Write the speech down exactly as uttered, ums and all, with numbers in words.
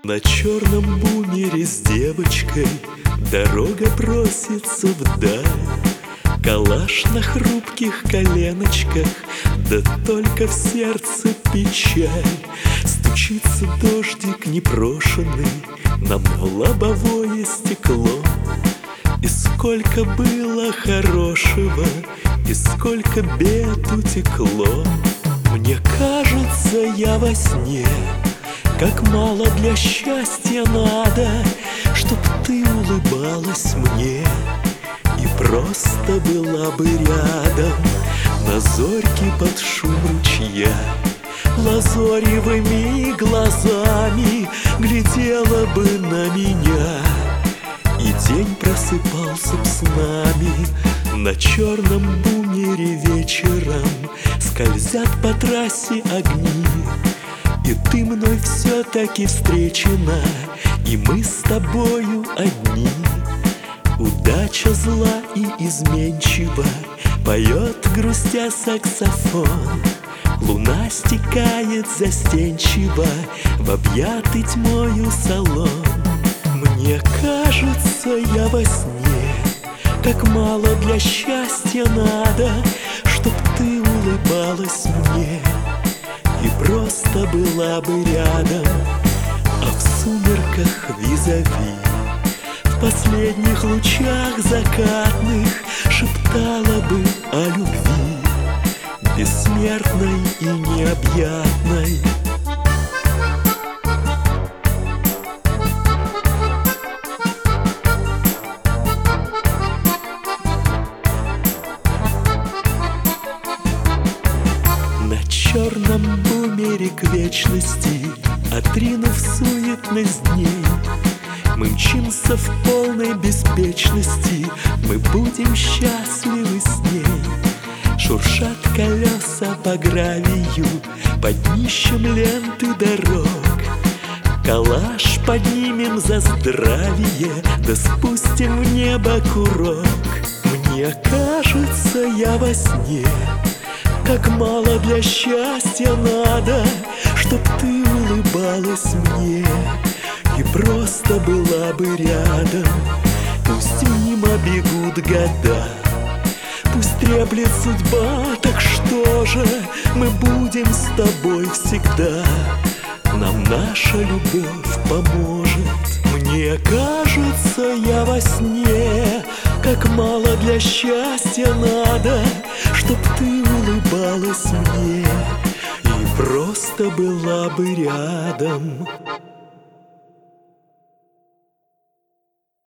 На черном бумере с девочкой дорога просится вдаль. Калаш на хрупких коленочках, да только в сердце печаль. Стучится дождик непрошенный нам в лобовое стекло. И сколько было хорошего, и сколько бед утекло. Мне кажется, я во сне, как мало для счастья надо, чтоб ты улыбалась мне и просто была бы рядом. На зорьке под шум ручья лазоревыми глазами глядела бы на меня, и день просыпался б с нами. На черном бумере вечером скользят по трассе огни, и ты мной все-таки встречена, и мы с тобою одни. Удача зла и изменчива, поет грустя саксофон. Луна стекает застенчиво в объятый тьмою салон. Мне кажется, я во сне, как мало для счастья надо, чтоб ты улыбалась мне и просто была бы рядом. А в сумерках визави, в последних лучах закатных шептала бы о любви, бессмертной и необъятной. На черном бумере к вечности, отринув суетность дней, мы мчимся в полной беспечности, мы будем счастливы с ней. Шуршат колеса по гравию под днищем ленты дорог. Калаш поднимем за здравие, да спустим в небо курок. Мне кажется, я во сне, как мало для счастья надо, чтоб ты улыбалась мне и просто была бы рядом. Пусть мимо бегут года, пусть треплет судьба, так что же, мы будем с тобой всегда. Нам наша любовь поможет. Мне кажется, я во сне, как мало для счастья надо, чтоб ты улыбалась мне и просто была бы рядом.